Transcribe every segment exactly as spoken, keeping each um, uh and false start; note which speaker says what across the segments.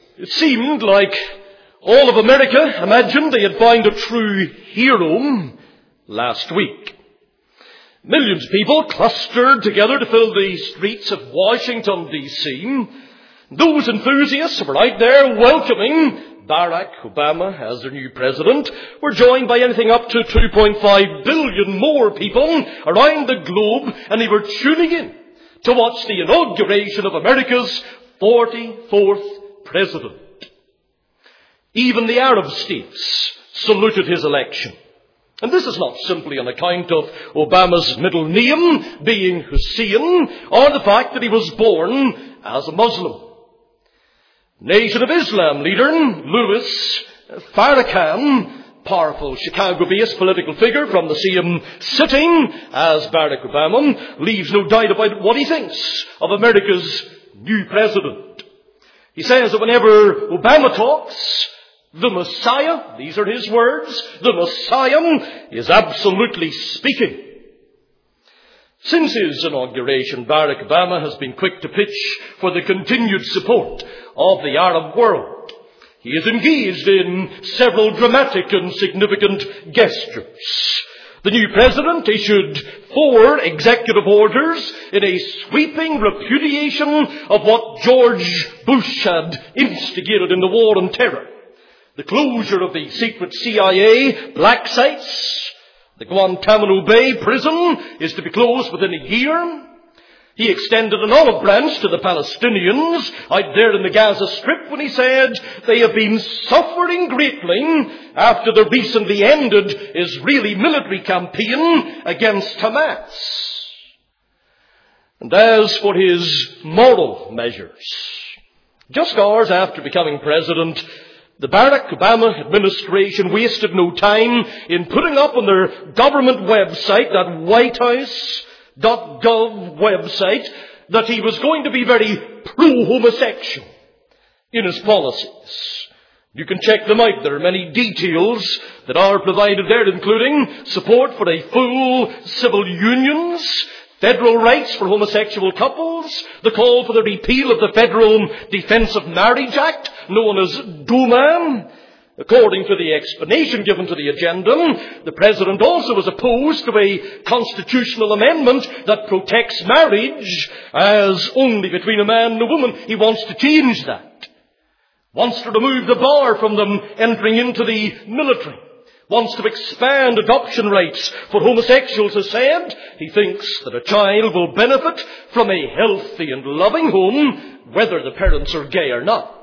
Speaker 1: It seemed like all of America imagined they had found a true hero last week. Millions of people clustered together to fill the streets of Washington, D C Those enthusiasts who were out there welcoming Barack Obama as their new president were joined by anything up to two point five billion more people around the globe, and they were tuning in to watch the inauguration of America's forty-fourth president. Even the Arab states saluted his election. And this is not simply on account of Obama's middle name being Hussein or the fact that he was born as a Muslim. Nation of Islam leader Louis Farrakhan, powerful Chicago-based political figure from the same sitting as Barack Obama, leaves no doubt about what he thinks of America's new president. He says that whenever Obama talks, the Messiah, these are his words, the Messiah is absolutely speaking. Since his inauguration, Barack Obama has been quick to pitch for the continued support of the Arab world. He is engaged in several dramatic and significant gestures. The new president issued four executive orders in a sweeping repudiation of what George Bush had instigated in the war on terror. The closure of the secret C I A black sites. The Guantanamo Bay prison is to be closed within a year. He extended an olive branch to the Palestinians out there in the Gaza Strip when he said they have been suffering greatly after the recently ended Israeli military campaign against Hamas. And as for his moral measures, just hours after becoming president, the Barack Obama administration wasted no time in putting up on their government website, that white house dot gov website, that he was going to be very pro-homosexual in his policies. You can check them out. There are many details that are provided there, including support for a full civil unions, federal rights for homosexual couples, the call for the repeal of the Federal Defense of Marriage Act, known as DOMA. According to the explanation given to the agenda, the President also was opposed to a constitutional amendment that protects marriage as only between a man and a woman. He wants to change that. Wants to remove the bar from them entering into the military. Wants to expand adoption rights for homosexuals, has said. He thinks that a child will benefit from a healthy and loving home, whether the parents are gay or not.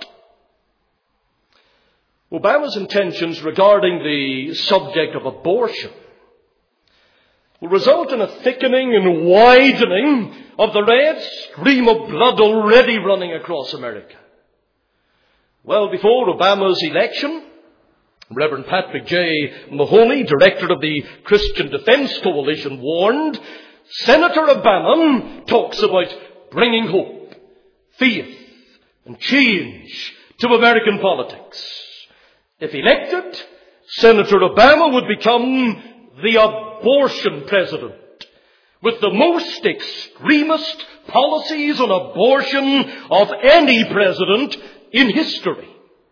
Speaker 1: Obama's intentions regarding the subject of abortion will result in a thickening and widening of the red stream of blood already running across America. Well before Obama's election, Reverend Patrick J. Mahoney, director of the Christian Defense Coalition, warned, Senator Obama talks about bringing hope, faith, and change to American politics. If elected, Senator Obama would become the abortion president, with the most extremist policies on abortion of any president in history.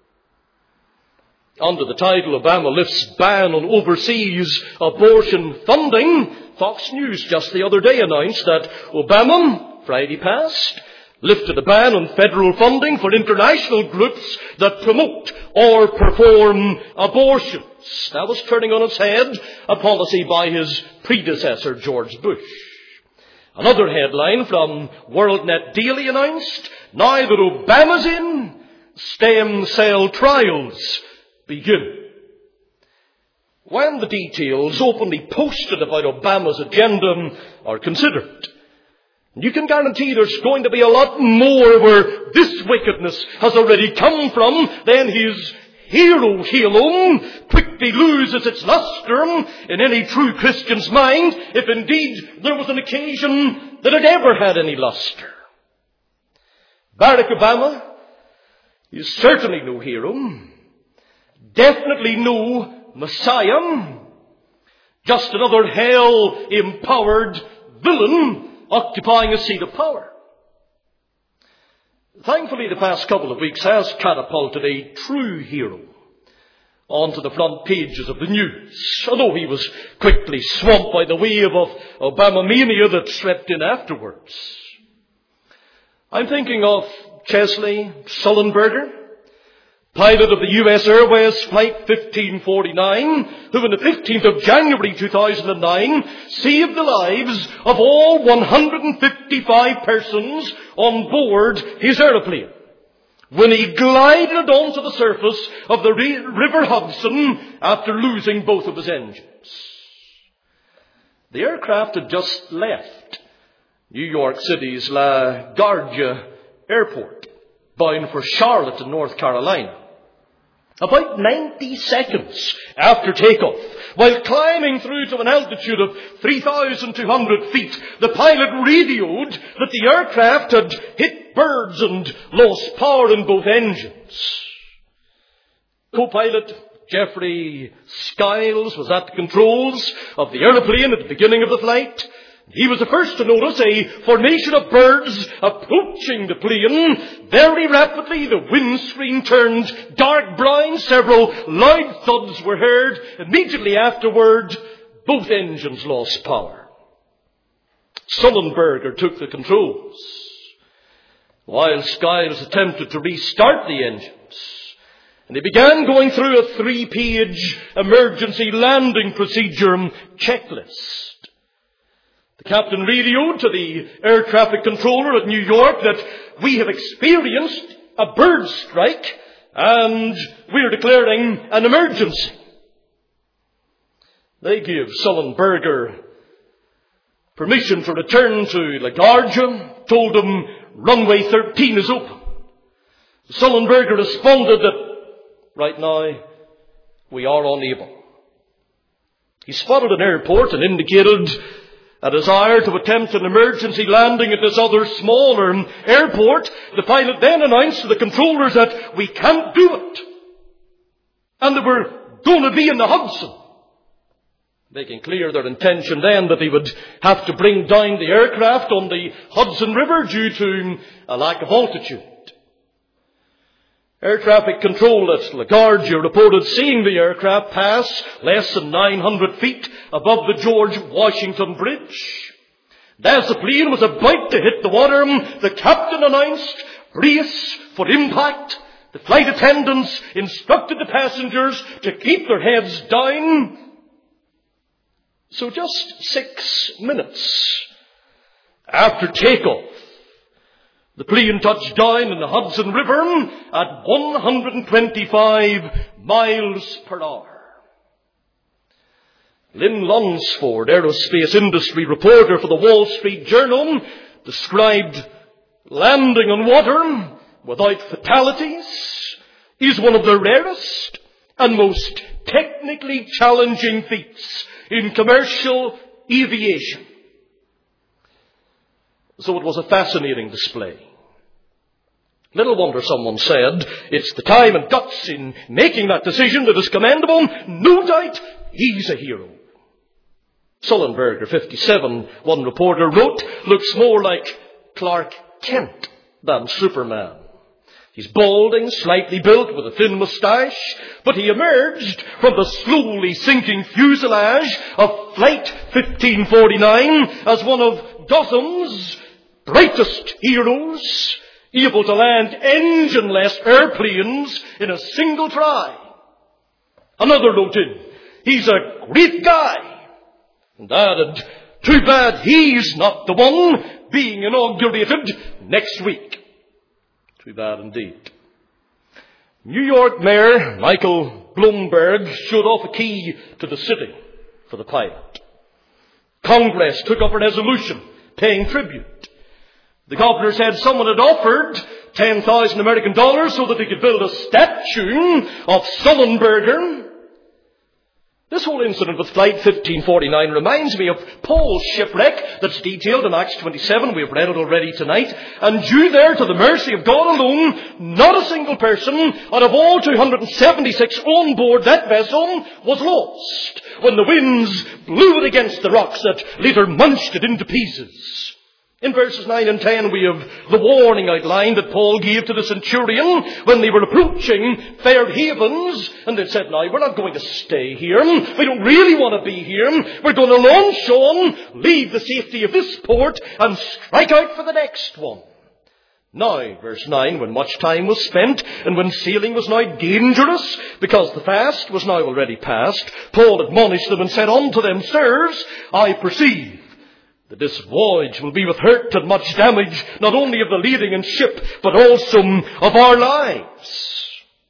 Speaker 1: Under the title Obama lifts ban on overseas abortion funding, Fox News just the other day announced that Obama, Friday past, lifted a ban on federal funding for international groups that promote or perform abortions. That was turning on its head a policy by his predecessor, George Bush. Another headline from WorldNet Daily announced, now that Obama's in, stem cell trials begin. When the details openly posted about Obama's agenda are considered, you can guarantee there's going to be a lot more where this wickedness has already come from than his hero halo quickly loses its luster in any true Christian's mind, if indeed there was an occasion that it ever had any luster. Barack Obama is certainly no hero, definitely no Messiah, just another hell-empowered villain occupying a seat of power. Thankfully, the past couple of weeks has catapulted a true hero onto the front pages of the news, although he was quickly swamped by the wave of Obama-mania that swept in afterwards. I'm thinking of Chesley Sullenberger, pilot of the U S Airways Flight fifteen forty-nine, who on the fifteenth of January two thousand nine saved the lives of all one hundred fifty-five persons on board his aeroplane when he glided onto the surface of the River Hudson after losing both of his engines. The aircraft had just left New York City's LaGuardia Airport, bound for Charlotte in North Carolina. About ninety seconds after takeoff, while climbing through to an altitude of three thousand two hundred feet, the pilot radioed that the aircraft had hit birds and lost power in both engines. Co-pilot Jeffrey Skiles was at the controls of the airplane at the beginning of the flight. He was the first to notice a formation of birds approaching the plane. Very rapidly, the windscreen turned dark brown. Several loud thuds were heard. Immediately afterward, both engines lost power. Sullenberger took the controls, while Skiles attempted to restart the engines. And he began going through a three-page emergency landing procedure checklist. The captain radioed to the air traffic controller at New York that we have experienced a bird strike and we're declaring an emergency. They gave Sullenberger permission to return to LaGuardia, told him runway thirteen is open. Sullenberger responded that right now we are unable. He spotted an airport and indicated a desire to attempt an emergency landing at this other smaller airport. The pilot then announced to the controllers that we can't do it, and they were going to be in the Hudson, making clear their intention then that they would have to bring down the aircraft on the Hudson River due to a lack of altitude. Air traffic control at LaGuardia reported seeing the aircraft pass less than nine hundred feet above the George Washington Bridge. As the plane was about to hit the water, the captain announced, brace for impact. The flight attendants instructed the passengers to keep their heads down. So just six minutes after takeoff, the plane touched down in the Hudson River at one hundred twenty-five miles per hour. Lynn Lunsford, aerospace industry reporter for the Wall Street Journal, described landing on water without fatalities is one of the rarest and most technically challenging feats in commercial aviation. So it was a fascinating display. Little wonder someone said, it's the time and guts in making that decision that is commendable. No doubt he's a hero. Sullenberger, fifty-seven, one reporter wrote, looks more like Clark Kent than Superman. He's balding, slightly built, with a thin moustache, but he emerged from the slowly sinking fuselage of Flight fifteen forty-nine as one of dozens brightest heroes, able to land engine-less airplanes in a single try. Another wrote in, he's a great guy, and added, too bad he's not the one being inaugurated next week. Too bad indeed. New York Mayor Michael Bloomberg showed off a key to the city for the pilot. Congress took up a resolution paying tribute. The governor said someone had offered ten thousand American dollars so that he could build a statue of Sullenberger. This whole incident with Flight fifteen forty-nine reminds me of Paul's shipwreck that's detailed in Acts twenty-seven. We've read it already tonight. And due there to the mercy of God alone, not a single person out of all two hundred seventy-six on board that vessel was lost when the winds blew it against the rocks that later munched it into pieces. In verses nine and ten we have the warning outlined that Paul gave to the centurion when they were approaching Fair Havens, and they said, now, we're not going to stay here. We don't really want to be here. We're going to launch on, leave the safety of this port, and strike out for the next one. Now, verse nine, when much time was spent, and when sailing was now dangerous, because the fast was now already past, Paul admonished them and said unto them, Sirs, I perceive that this voyage will be with hurt and much damage, not only of the lading and ship, but also of our lives.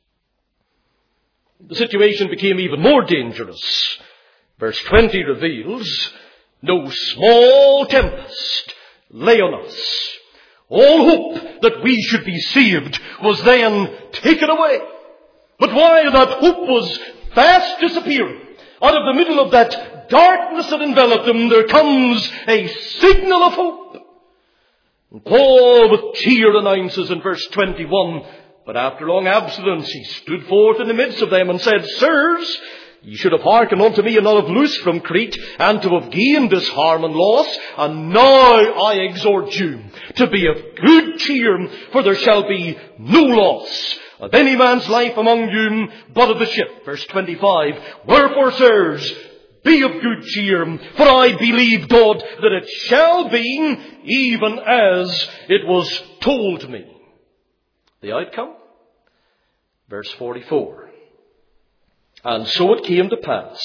Speaker 1: The situation became even more dangerous. Verse twenty reveals, no small tempest lay on us. All hope that we should be saved was then taken away. But while that hope was fast disappearing, out of the middle of that darkness that enveloped them, there comes a signal of hope. And Paul with cheer announces in verse twenty-one, but after long abstinence he stood forth in the midst of them and said, Sirs, ye should have hearkened unto me and not have loosed from Crete, and to have gained this harm and loss. And now I exhort you to be of good cheer, for there shall be no loss of any man's life among you, but of the ship. Verse twenty-five, wherefore, sirs, be of good cheer, for I believe God that it shall be even as it was told me. The outcome? Verse forty-four. And so it came to pass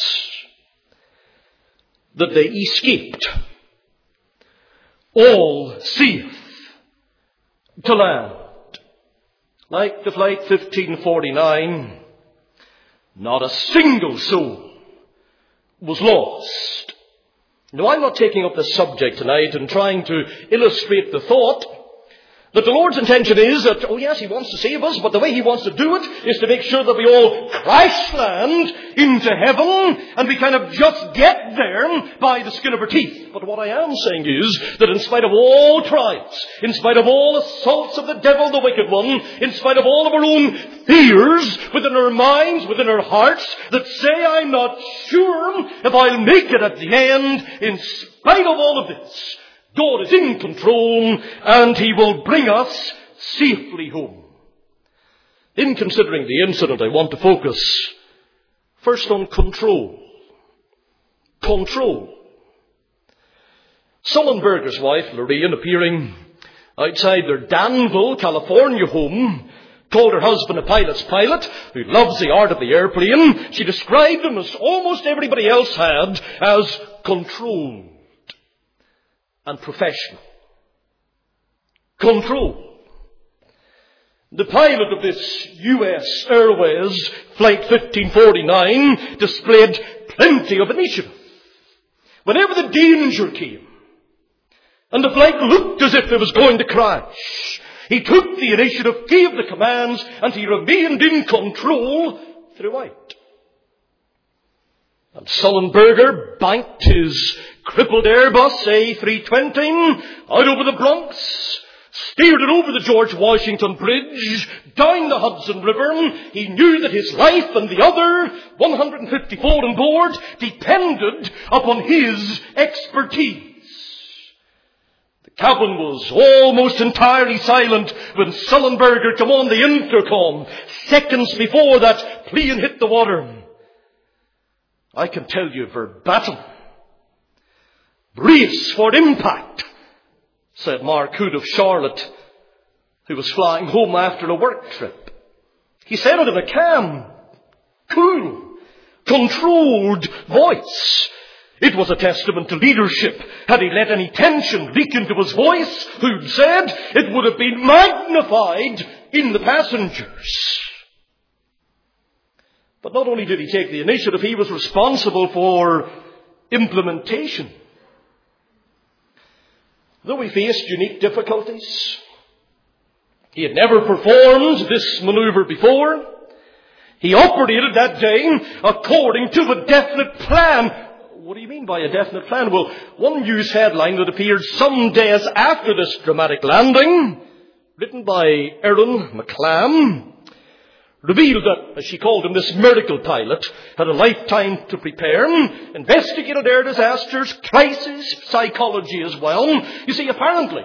Speaker 1: that they escaped all safe to land. Like the flight fifteen forty-nine, not a single soul was lost. Now, I'm not taking up this subject tonight and trying to illustrate the thought that the Lord's intention is that, oh yes, He wants to save us, but the way He wants to do it is to make sure that we all crash land into heaven and we kind of just get there by the skin of our teeth. But what I am saying is that in spite of all trials, in spite of all assaults of the devil, the wicked one, in spite of all of our own fears within our minds, within our hearts, that say, I'm not sure if I'll make it at the end, in spite of all of this, God is in control and He will bring us safely home. In considering the incident, I want to focus first on control. Control. Sullenberger's wife, Lorraine, appearing outside their Danville, California home, called her husband a pilot's pilot who loves the art of the airplane. She described him, as almost everybody else had, as controlled and professional. Control. The pilot of this U S Airways Flight fifteen forty-nine displayed plenty of initiative. Whenever the danger came and the flight looked as if it was going to crash, he took the initiative, gave the commands, and he remained in control throughout. And Sullenberger banked his crippled Airbus A three twenty out over the Bronx, steered it over the George Washington Bridge, down the Hudson River. He knew that his life and the other one hundred fifty-four on board depended upon his expertise. The cabin was almost entirely silent when Sullenberger came on the intercom seconds before that plane hit the water. I can tell you verbatim, brace for impact, said Mark Hood of Charlotte, who was flying home after a work trip. He said it in a calm, cool, controlled voice. It was a testament to leadership. Had he let any tension leak into his voice, Hood said, it would have been magnified in the passengers. But not only did he take the initiative, he was responsible for implementation. Though he faced unique difficulties, he had never performed this maneuver before. He operated that day according to a definite plan. What do you mean by a definite plan? Well, one news headline that appeared some days after this dramatic landing, written by Aaron McClam, revealed that, as she called him, this miracle pilot had a lifetime to prepare, investigated air disasters, crisis psychology as well. You see, apparently,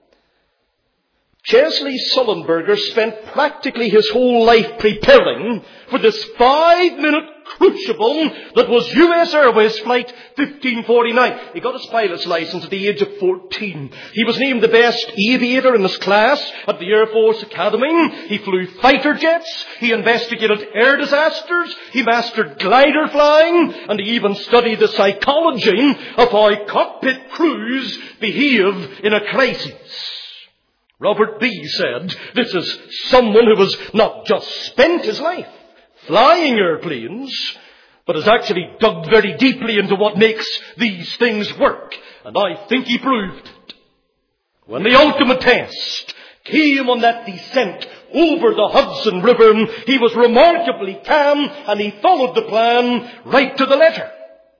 Speaker 1: Chesley Sullenberger spent practically his whole life preparing for this five-minute crucible that was U S Airways Flight fifteen forty-nine. He got his pilot's license at the age of fourteen. He was named the best aviator in his class at the Air Force Academy. He flew fighter jets. He investigated air disasters. He mastered glider flying. And he even studied the psychology of how cockpit crews behave in a crisis. Robert B. said, this is someone who has not just spent his life flying airplanes, but has actually dug very deeply into what makes these things work. And I think he proved it. When the ultimate test came on that descent over the Hudson River, he was remarkably calm and he followed the plan right to the letter.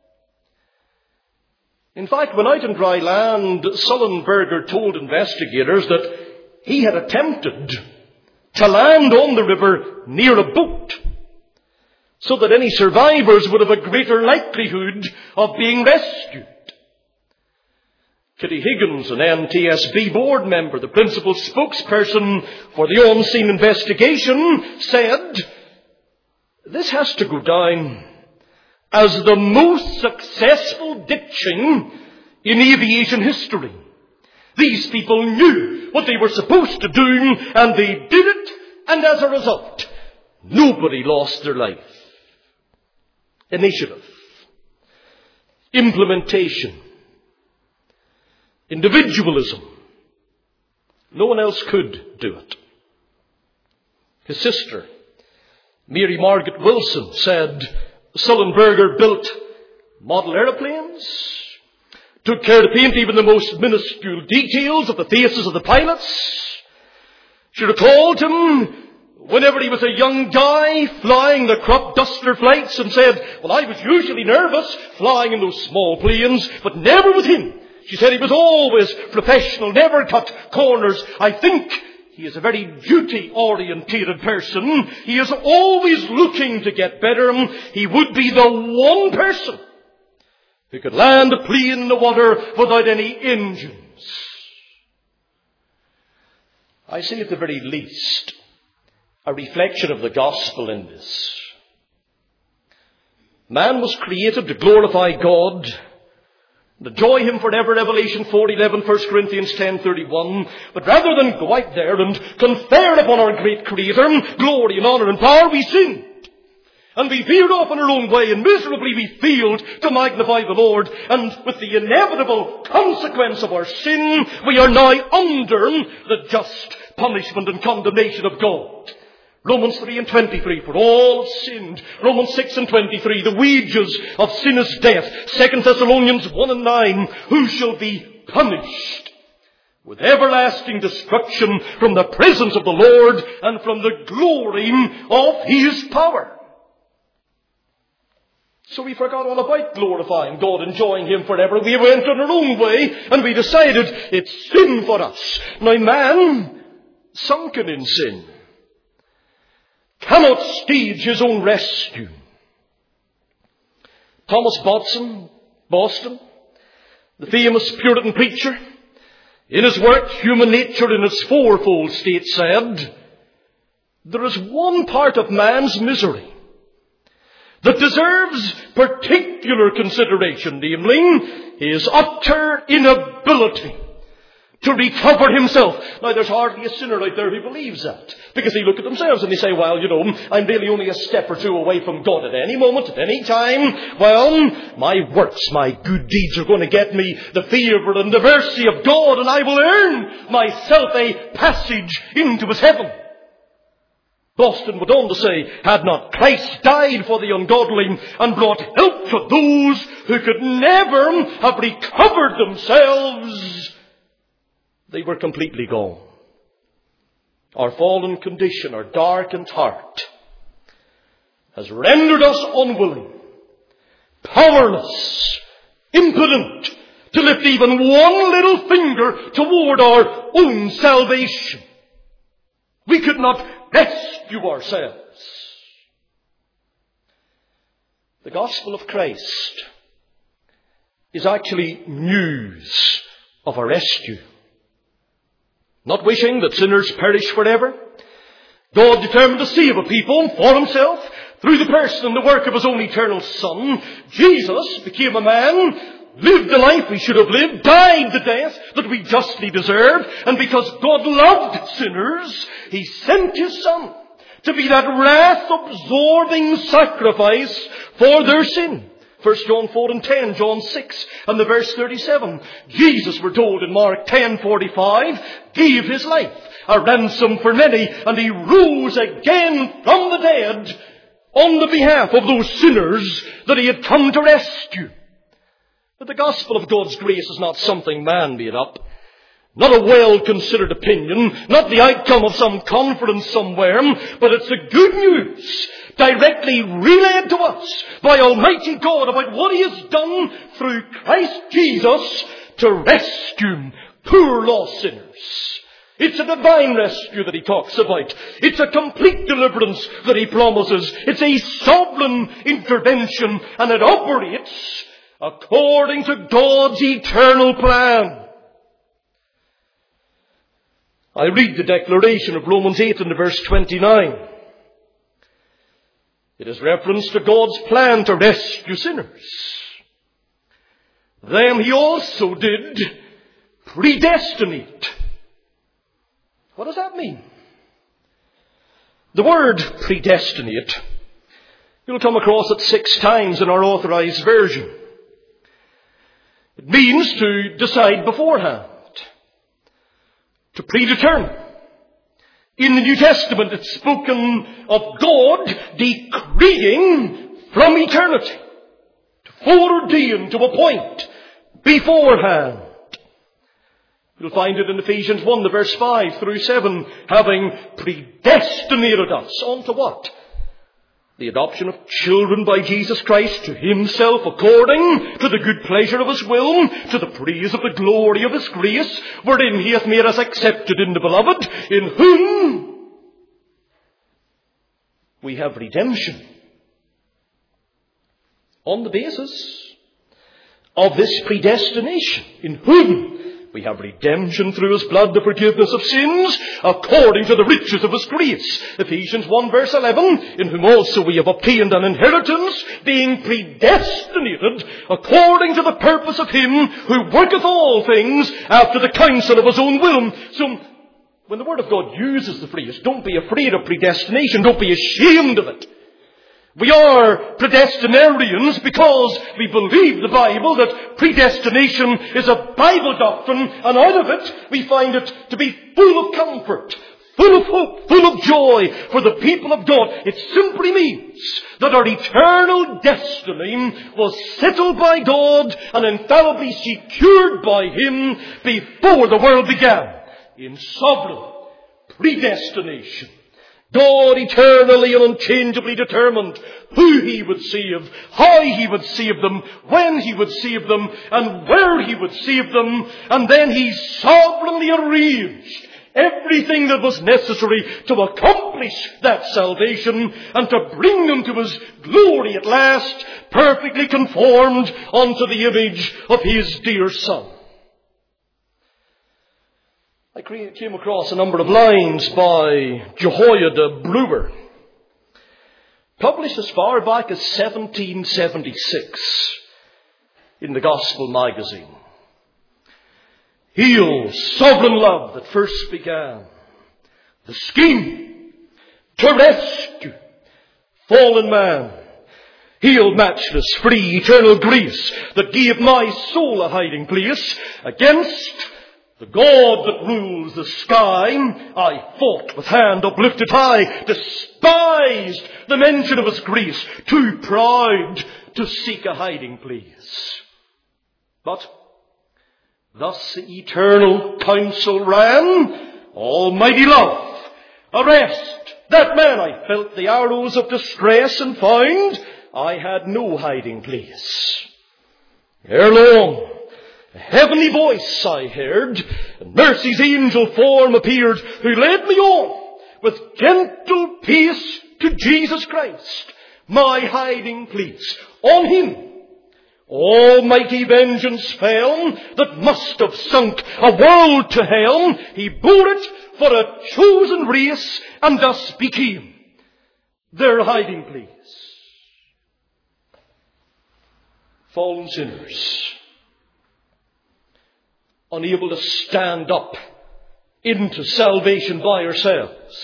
Speaker 1: In fact, when out on dry land, Sullenberger told investigators that he had attempted to land on the river near a boat so that any survivors would have a greater likelihood of being rescued. Kitty Higgins, an N T S B board member, the principal spokesperson for the on-scene investigation, said, this has to go down as the most successful ditching in aviation history. These people knew what they were supposed to do, and they did it, and as a result, nobody lost their life. Initiative, implementation, individualism. No one else could do it. His sister, Mary Margaret Wilson, said Sullenberger built model aeroplanes, took care to paint even the most minuscule details of the faces of the pilots. She recalled him whenever he was a young guy flying the crop duster flights and said, well, I was usually nervous flying in those small planes, but never with him. She said he was always professional, never cut corners. I think he is a very duty-orientated person. He is always looking to get better. He would be the one person who could land a plane in the water without any engines. I see at the very least a reflection of the gospel in this. Man was created to glorify God, to enjoy him forever, Revelation four eleven, First Corinthians ten thirty-one. But rather than go out there and confer upon our great Creator glory and honour and power, we sinned. And we veered off in our own way, and miserably we failed to magnify the Lord. And with the inevitable consequence of our sin, we are now under the just punishment and condemnation of God. Romans three and twenty-three, for all have sinned. Romans six and twenty-three, the wages of sin is death. Second Thessalonians one and nine, who shall be punished with everlasting destruction from the presence of the Lord and from the glory of His power. So we forgot all about glorifying God, enjoying Him forever. We went on our own way and we decided it's sin for us. Now man, sunken in sin, cannot stage his own rescue. Thomas Watson, Boston, the famous Puritan preacher, in his work, Human Nature in its Fourfold State, said, there is one part of man's misery that deserves particular consideration, namely his utter inability to recover himself. Now, there's hardly a sinner out there who believes that, because they look at themselves and they say, well, you know, I'm really only a step or two away from God at any moment, at any time. Well, my works, my good deeds are going to get me the favour and the mercy of God, and I will earn myself a passage into His heaven. Boston went on to say, had not Christ died for the ungodly and brought help to those who could never have recovered themselves, they were completely gone. Our fallen condition, our darkened heart, has rendered us unwilling, powerless, impotent to lift even one little finger toward our own salvation. We could not rescue ourselves. The gospel of Christ is actually news of a rescue. Not wishing that sinners perish forever, God determined to save a people for himself through the person and the work of his own eternal Son. Jesus became a man, lived the life we should have lived, died the death that we justly deserve, and because God loved sinners, he sent his Son to be that wrath-absorbing sacrifice for their sin. First John four and ten, John six and the verse thirty-seven. Jesus, we're told in Mark ten forty-five, gave his life a ransom for many, and he rose again from the dead on the behalf of those sinners that he had come to rescue. But the gospel of God's grace is not something man made up. Not a well-considered opinion, not the outcome of some conference somewhere, but it's the good news directly relayed to us by Almighty God about what he has done through Christ Jesus to rescue poor lost sinners. It's a divine rescue that he talks about. It's a complete deliverance that he promises. It's a sovereign intervention, and it operates according to God's eternal plan. I read the declaration of Romans eight and verse twenty-nine. It is reference to God's plan to rescue sinners. Them he also did predestinate. What does that mean? The word predestinate, you'll come across it six times in our Authorized Version. It means to decide beforehand, to predetermine. In the New Testament, it's spoken of God decreeing from eternity, to foreordain, to appoint beforehand. You'll find it in Ephesians one, the verse five through seven, having predestinated us onto what? The adoption of children by Jesus Christ to himself according to the good pleasure of his will, to the praise of the glory of his grace, wherein he hath made us accepted in the beloved, in whom we have redemption. On the basis of this predestination, in whom we have redemption through his blood, the forgiveness of sins, according to the riches of his grace. Ephesians one verse eleven, in whom also we have obtained an inheritance, being predestinated according to the purpose of him who worketh all things after the counsel of his own will. So, when the Word of God uses the phrase, don't be afraid of predestination, don't be ashamed of it. We are predestinarians because we believe the Bible that predestination is a Bible doctrine, and out of it we find it to be full of comfort, full of hope, full of joy for the people of God. It simply means that our eternal destiny was settled by God and infallibly secured by him before the world began in sovereign predestination. God eternally and unchangeably determined who he would save, how he would save them, when he would save them, and where he would save them. And then he sovereignly arranged everything that was necessary to accomplish that salvation and to bring them to his glory at last, perfectly conformed unto the image of his dear Son. I came across a number of lines by Jehoiada Brewer, published as far back as seventeen seventy-six in the Gospel magazine. Hail, sovereign love that first began the scheme to rescue fallen man. Hail, matchless, free, eternal grace that gave my soul a hiding place against the God that rules the sky. I fought with hand uplifted high, despised the mention of his grace, too proud to seek a hiding place. But thus the eternal counsel ran, almighty love, arrest that man. I felt the arrows of distress and found I had no hiding place. Ere long, a heavenly voice I heard, and mercy's angel form appeared, who led me on with gentle peace to Jesus Christ, my hiding place. On him almighty vengeance fell that must have sunk a world to hell. He bore it for a chosen race, and thus became their hiding place. Fallen sinners, unable to stand up into salvation by ourselves,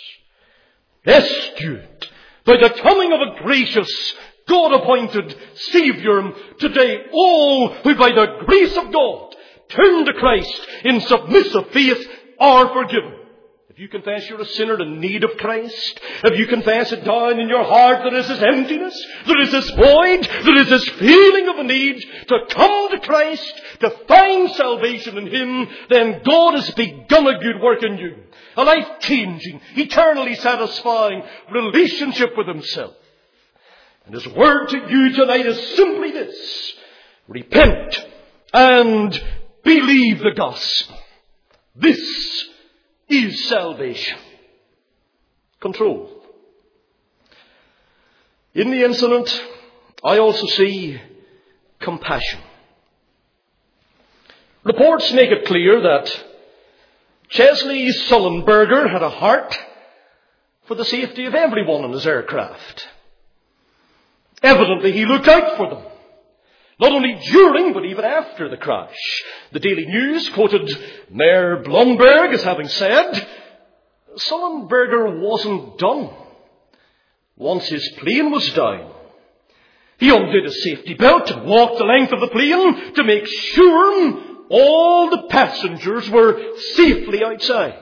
Speaker 1: rescued by the coming of a gracious, God-appointed Saviour. Today, all who by the grace of God turn to Christ in submissive faith are forgiven. If you confess you're a sinner in need of Christ, if you confess it down in your heart there is this emptiness, there is this void, there is this feeling of a need to come to Christ, to find salvation in Him, then God has begun a good work in you. A life-changing, eternally satisfying relationship with Himself. And His word to you tonight is simply this: repent and believe the gospel. This is salvation. Control. In the incident, I also see compassion. Reports make it clear that Chesley Sullenberger had a heart for the safety of everyone in his aircraft. Evidently, he looked out for them, not only during but even after the crash. The Daily News quoted Mayor Blomberg as having said, Sullenberger wasn't done. Once his plane was down, he undid his safety belt and walked the length of the plane to make sure all the passengers were safely outside.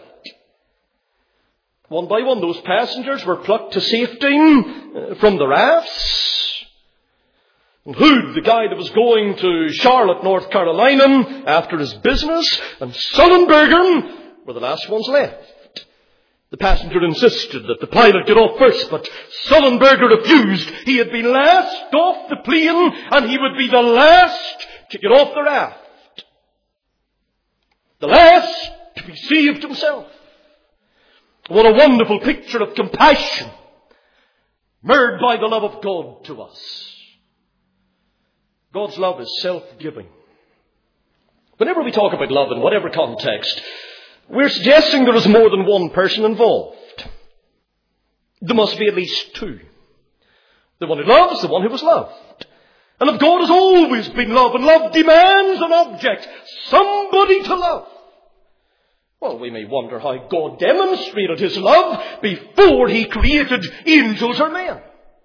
Speaker 1: One by one, those passengers were plucked to safety from the rafts. And Hood, the guy that was going to Charlotte, North Carolina, after his business, and Sullenberger were the last ones left. The passenger insisted that the pilot get off first, but Sullenberger refused. He had been last off the plane, and he would be the last to get off the raft. The last to be saved himself. What a wonderful picture of compassion, mirrored by the love of God to us. God's love is self-giving. Whenever we talk about love in whatever context, we're suggesting there is more than one person involved. There must be at least two. The one who loves, the one who was loved. And if God has always been love, and love demands an object, somebody to love, well, we may wonder how God demonstrated His love before He created angels or men.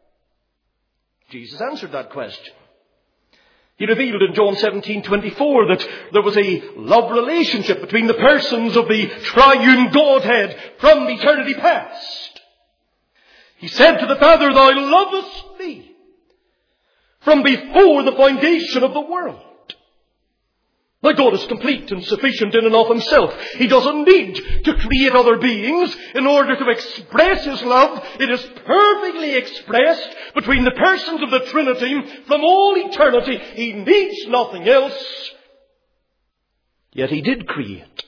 Speaker 1: Jesus answered that question. He revealed in John seventeen twenty-four that there was a love relationship between the persons of the triune Godhead from eternity past. He said to the Father, Thou lovest me from before the foundation of the world. Now God is complete and sufficient in and of Himself. He doesn't need to create other beings in order to express His love. It is perfectly expressed between the persons of the Trinity from all eternity. He needs nothing else. Yet He did create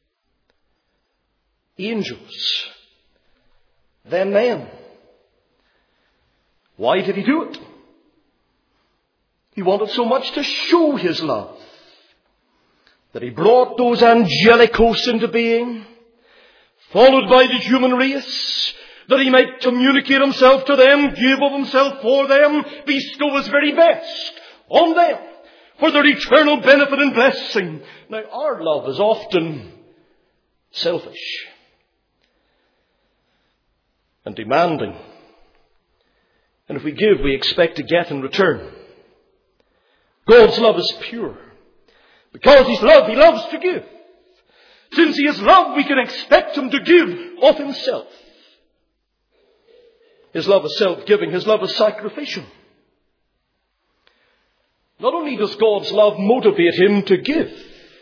Speaker 1: angels, then men. Why did He do it? He wanted so much to show His love that He brought those angelic hosts into being, followed by the human race, that He might communicate Himself to them, give of Himself for them, bestow His very best on them for their eternal benefit and blessing. Now, our love is often selfish and demanding. And if we give, we expect to get in return. God's love is pure. Because He's love, He loves to give. Since He is love, we can expect Him to give of Himself. His love is self-giving. His love is sacrificial. Not only does God's love motivate Him to give,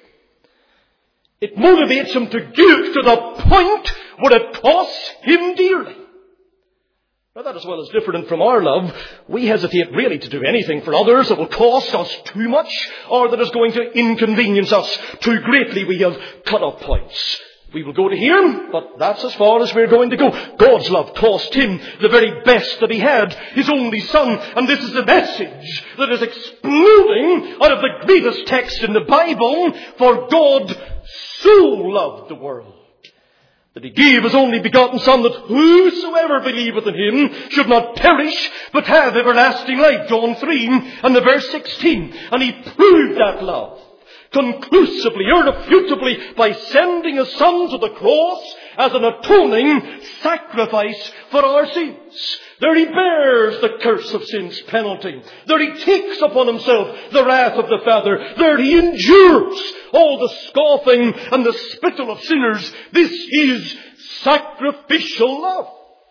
Speaker 1: it motivates Him to give to the point where it costs Him dearly. Now that as well is different from our love. We hesitate really to do anything for others that will cost us too much or that is going to inconvenience us too greatly. We have cut-off points. We will go to Him, but that's as far as we're going to go. God's love cost Him the very best that He had, His only Son. And this is the message that is exploding out of the greatest text in the Bible. For God so loved the world that He gave His only begotten Son, that whosoever believeth in Him should not perish, but have everlasting life. John three and the verse sixteen. And He proved that love conclusively, irrefutably, by sending His Son to the cross as an atoning sacrifice for our sins. There He bears the curse of sin's penalty. There He takes upon Himself the wrath of the Father. There He endures all the scoffing and the spittle of sinners. This is sacrificial love.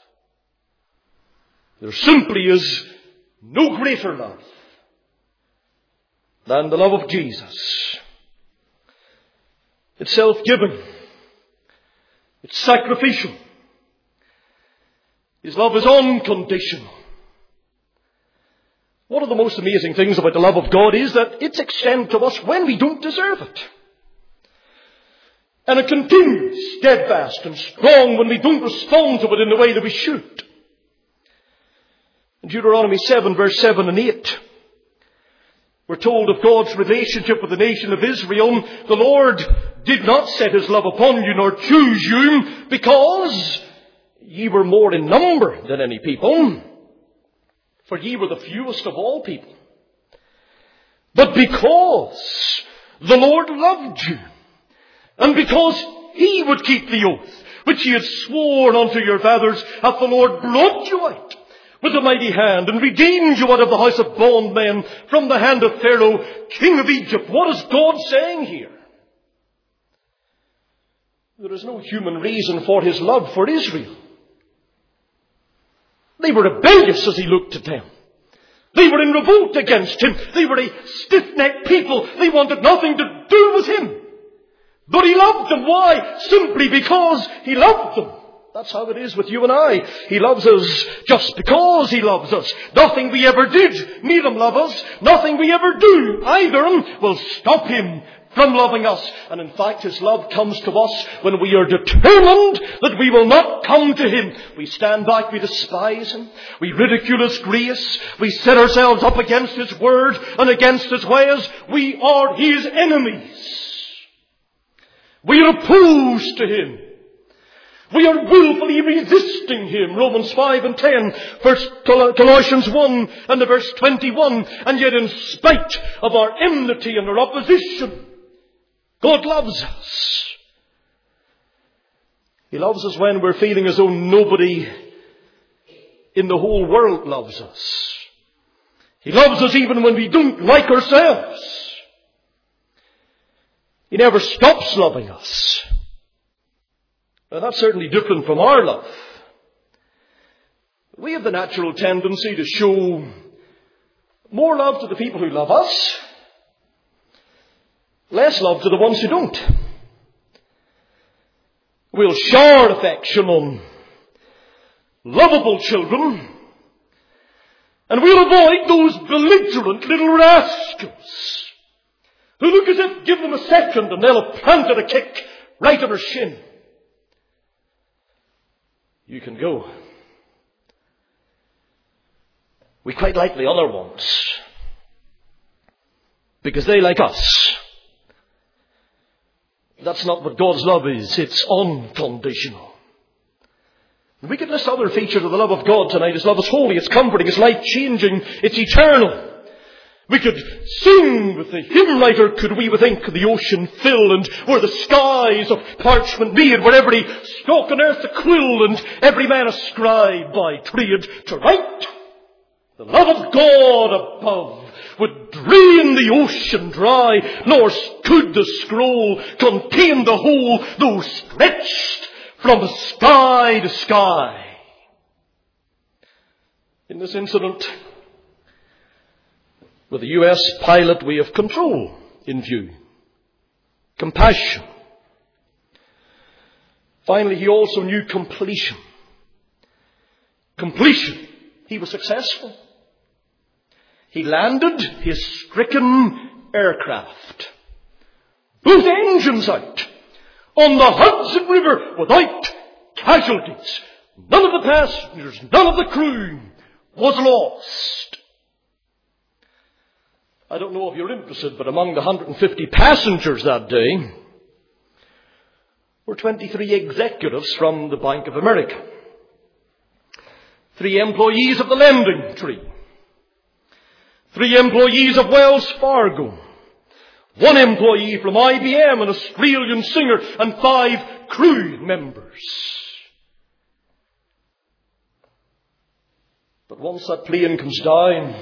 Speaker 1: There simply is no greater love than the love of Jesus. It's self-giving. It's sacrificial. His love is unconditional. One of the most amazing things about the love of God is that it's extended to us when we don't deserve it. And it continues steadfast and strong when we don't respond to it in the way that we should. In Deuteronomy seven, verse seven and eight, we're told of God's relationship with the nation of Israel. The Lord did not set His love upon you nor choose you because ye were more in number than any people, for ye were the fewest of all people. But because the Lord loved you, and because He would keep the oath which He had sworn unto your fathers, hath the Lord brought you out with a mighty hand, and redeemed you out of the house of bondmen, from the hand of Pharaoh, king of Egypt. What is God saying here? There is no human reason for His love for Israel. They were rebellious as He looked at them. They were in revolt against Him. They were a stiff-necked people. They wanted nothing to do with Him. But He loved them. Why? Simply because He loved them. That's how it is with you and I. He loves us just because He loves us. Nothing we ever did made Him love us. Nothing we ever do either will stop Him from loving us. And in fact, His love comes to us when we are determined that we will not come to Him. We stand back, we despise Him, we ridicule His grace, we set ourselves up against His word and against His ways. We are His enemies. We are opposed to Him. We are willfully resisting Him. Romans five and ten. First Colossians one and the verse twenty-one. And yet in spite of our enmity and our opposition, God loves us. He loves us when we're feeling as though nobody in the whole world loves us. He loves us even when we don't like ourselves. He never stops loving us. Now, that's certainly different from our love. We have the natural tendency to show more love to the people who love us, less love to the ones who don't. We'll shower affection on lovable children, and we'll avoid those belligerent little rascals who look as if give them a second and they'll have planted a kick right on her shin. You can go. We quite like the other ones because they like us. That's not what God's love is. It's unconditional. We could list other features of the love of God tonight. His love is holy, it's comforting, it's life-changing, it's eternal. We could sing with the hymn writer, could we with ink the ocean fill, and were the skies of parchment made, where every stalk on earth a quill, and every man a scribe by trade to write. The love of God above would drain the ocean dry, nor could the scroll contain the whole, though stretched from sky to sky. In this incident, with the U S pilot, we have control in view, compassion. Finally, he also knew completion. Completion. He was successful. He landed his stricken aircraft. Both engines out. on the Hudson River without casualties. None of the passengers, none of the crew was lost. I don't know if you're interested, but among the one hundred fifty passengers that day were twenty-three executives from the Bank of America, three employees of the lending tree, three employees of Wells Fargo, one employee from I B M, an Australian singer, and five crew members. But once that plane comes down,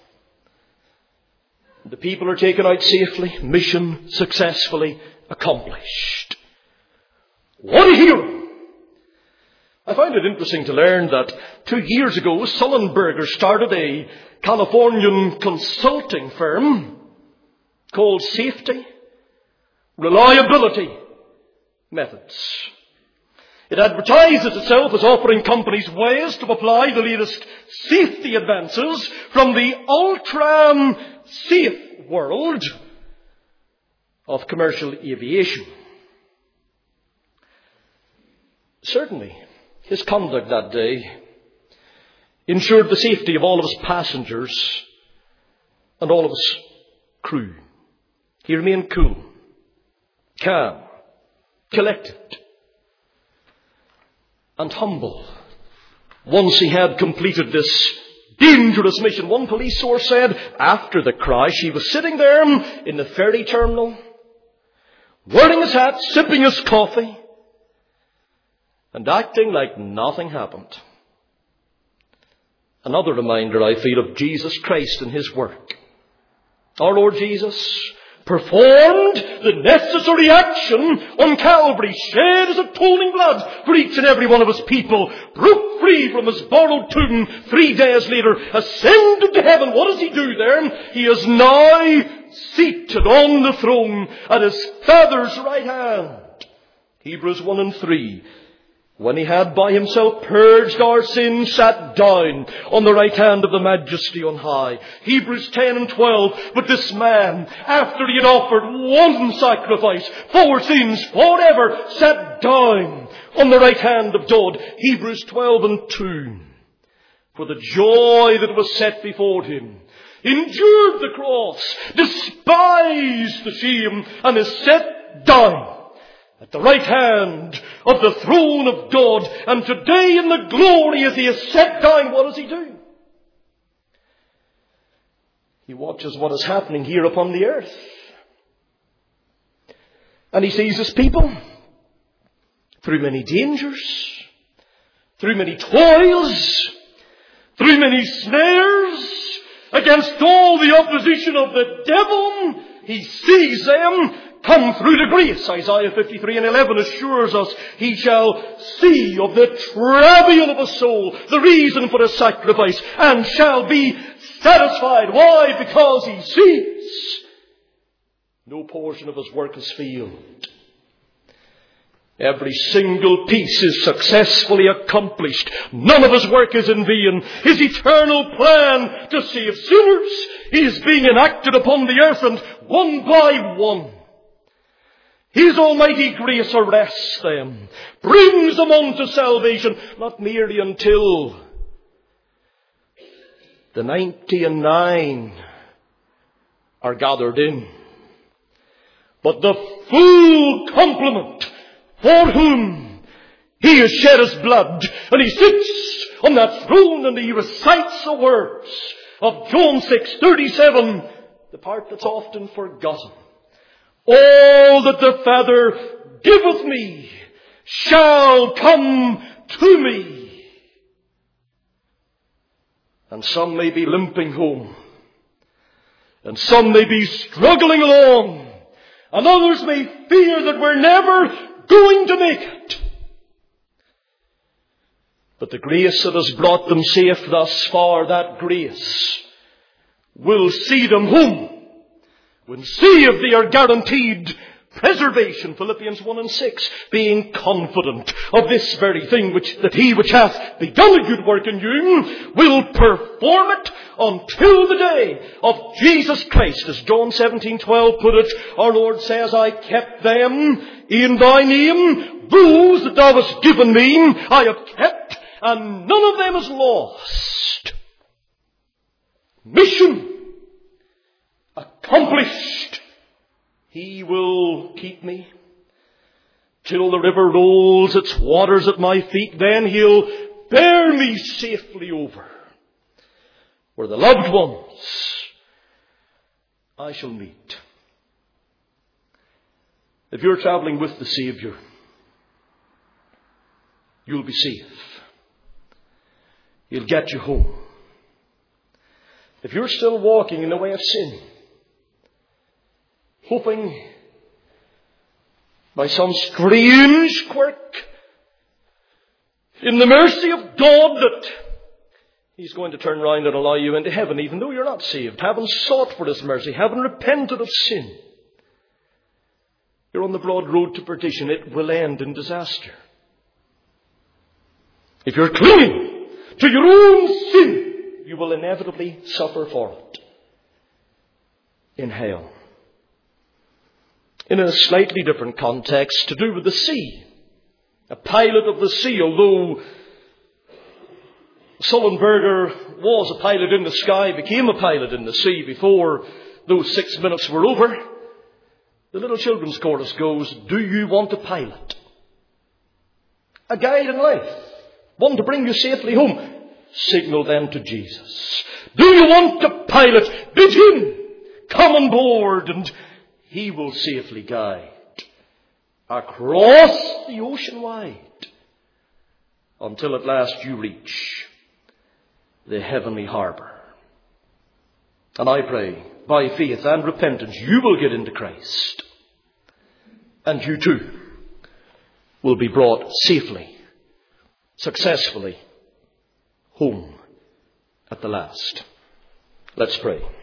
Speaker 1: the people are taken out safely, mission successfully accomplished. What a hero! I find it interesting to learn that two years ago, Sullenberger started a Californian consulting firm called Safety Reliability Methods. It advertises itself as offering companies ways to apply the latest safety advances from the ultra-safe world of commercial aviation. Certainly, his conduct that day ensured the safety of all of his passengers and all of his crew. He remained cool, calm, collected, and humble. Once he had completed this dangerous mission, one police source said, after the crash, he was sitting there in the ferry terminal, wearing his hat, sipping his coffee, and acting like nothing happened. Another reminder, I feel, of Jesus Christ and his work. Our Lord Jesus performed the necessary action on Calvary, shed his atoning blood for each and every one of his people, broke free from his borrowed tomb three days later, ascended to heaven. What does he do there? He is now seated on the throne at his Father's right hand. Hebrews one and three. When he had by himself purged our sins, sat down on the right hand of the Majesty on high. Hebrews ten and twelve. But this man, after he had offered one sacrifice for sins forever, sat down on the right hand of God. Hebrews twelve and two. For the joy that was set before him, endured the cross, despised the shame, and is set down at the right hand of the throne of God. And today in the glory as he is set down, what does he do? He watches what is happening here upon the earth. And he sees his people through many dangers, through many toils, through many snares, against all the opposition of the devil. He sees them come through to grace. Isaiah fifty-three and eleven assures us he shall see of the travail of a soul, the reason for a sacrifice, and shall be satisfied. Why? Because he sees no portion of his work is failed. Every single piece is successfully accomplished. None of his work is in vain. His eternal plan to save sinners is being enacted upon the earth, and one by one his almighty grace arrests them, brings them unto salvation, not merely until the ninety and nine are gathered in, but the full complement for whom he has shed his blood, and he sits on that throne and he recites the words of John six thirty-seven, the part that's often forgotten. All that the Father giveth me shall come to me. And some may be limping home, and some may be struggling along, and others may fear that we're never going to make it. But the grace that has brought them safe thus far, that grace will see them home, when saved they are guaranteed preservation, Philippians one and six, being confident of this very thing, which that he which hath begun a good work in you will perform it until the day of Jesus Christ. As John seventeen twelve put it, our Lord says, I kept them in thy name, those that thou hast given me, I have kept, and none of them is lost. Mission accomplished. He will keep me till the river rolls its waters at my feet. Then he'll bear me safely over where the loved ones I shall meet. If you're traveling with the Savior, you'll be safe. He'll get you home. If you're still walking in the way of sin, hoping by some strange quirk in the mercy of God that He's going to turn round and allow you into heaven, even though you're not saved, having sought for His mercy, having repented of sin, you're on the broad road to perdition. It will end in disaster. If you're clinging to your own sin, you will inevitably suffer for it in hell. In a slightly different context, to do with the sea. A pilot of the sea, although Sullenberger was a pilot in the sky, became a pilot in the sea before those six minutes were over. The little children's chorus goes, do you want a pilot? A guide in life. One to bring you safely home. Signal them to Jesus. Do you want a pilot? Bid him come on board and he will safely guide across the ocean wide until at last you reach the heavenly harbour. And I pray, by faith and repentance, you will get into Christ. And you too will be brought safely, successfully home at the last. Let's pray.